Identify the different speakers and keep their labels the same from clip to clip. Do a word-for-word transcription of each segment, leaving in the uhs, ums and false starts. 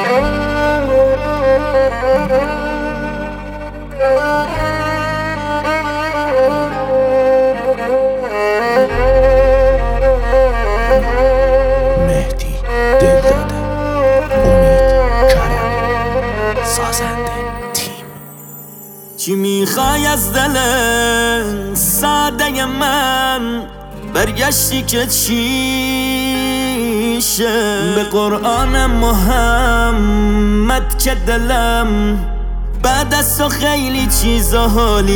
Speaker 1: مهدی دلداده، امید کرمی، سازنده تیم.
Speaker 2: چی میخوای از دل ساده من؟ برگشتی که چیشه؟ به قرآن محمد که دلم بعد از تو خیلی چیزا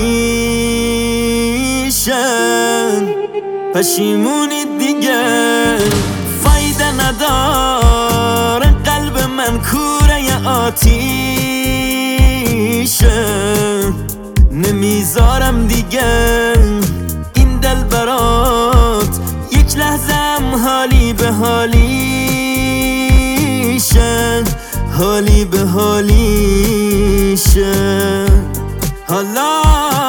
Speaker 2: حالیشه. پشیمونی دیگه فایده نداره، قلب من کوره آتیشه. نمیذارم دیگه این دل برات یک لحظه هم حالی به حالیشه، حالی به حالیشه. حالا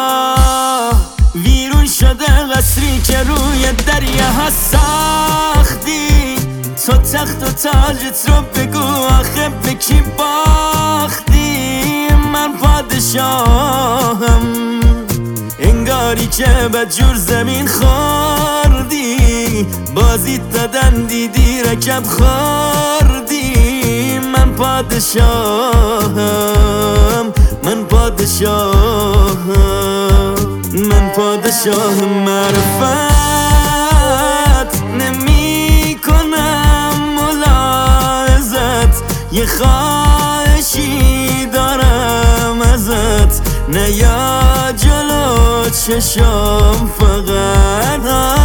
Speaker 2: ویرون شده قصری که روی دریا ها ساختی. تو تخت و تاجت رو بگو آخه به کی باختی؟ من پادشاهم، انگاری که بدجور زمین خوردی. بازیت دادن دیدی رکب خوردی. من پادشاهم، من پادشاهم، من پادشاه معرفت. نمی کنم ملاحظت، یه خواهشی دارم ازت. نیا جلو چشام فقط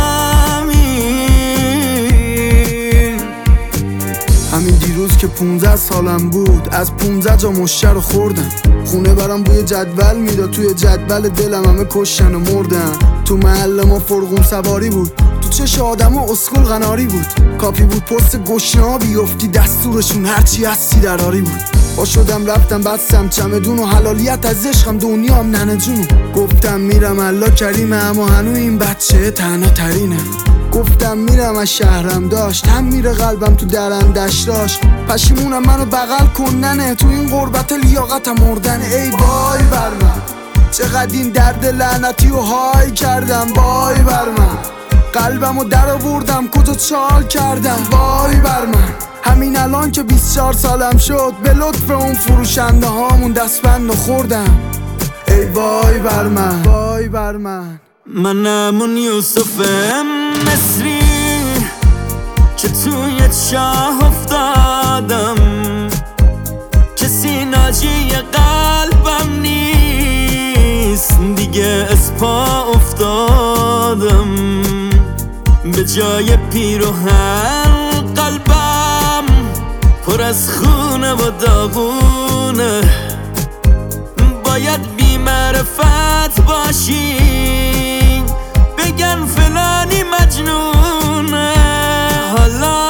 Speaker 2: همین.
Speaker 3: همین دیروز که پونزده سالم بود از پونزده جا مشتر رو خوردم. خونه برام بوی جدول میداد، توی جدول دلم همه کشتن و مردن. تو محل ما فرغون سواری بود، تو چش آدم و اسکول قناری بود. کافی بود پست گشنه ها بیفتی دستورشون هرچی هستی دراری بود. با شدم رفتم بستم چمدون و حلالیت از عشقم دنیام ننه جونو. گفتم میرم الله کریمه، اما هنو این بچه تنها ترینه. گفتم میرم از شهرم داشت، هم میره قلبم تو درندش داشت. پشیمونم منو بغل کندنه، تو این غربت لیاقتم مردن. ای وای بر من، چقدر این درد لعنتی و های کردم. وای بر من، قلبمو در آوردم کجا چال کردم. وای بر من، همین الان که بیست و چهار سالم شد به لطف اون فروشنده هامون دستبند خوردم. ای وای بر من، وای بر من.
Speaker 2: منم اون یوسف مصری که توی چاه افتادم. کسی ناجی قلبم نیست دیگه، از پا افتادم. به جای پیروهن قلبم پر از خونه و داغونه. باید بی معرفت باشی بگن فلانی مجنونه. حالا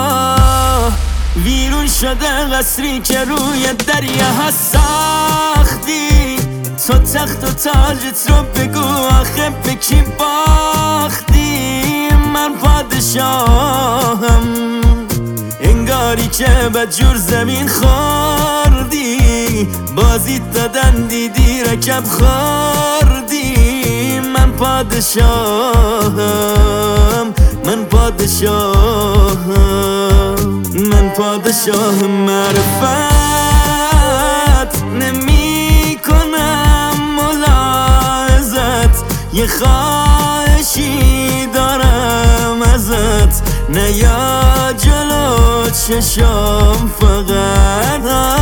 Speaker 2: ویرون شده قصری که روی دریا ها ساختی. تو تخت و تاجت رو بگو آخه به کی باختی؟ من پادشاهم، انگاری که بدجور زمین خوردی. بازیت دادن دیدی رکب خوردی. من پادشاهم، من پادشاهم، من پادشاه معرفت. نمی کنم ملاحظت، یه خواهشی دارم ازت. نیا جلو چشام فقط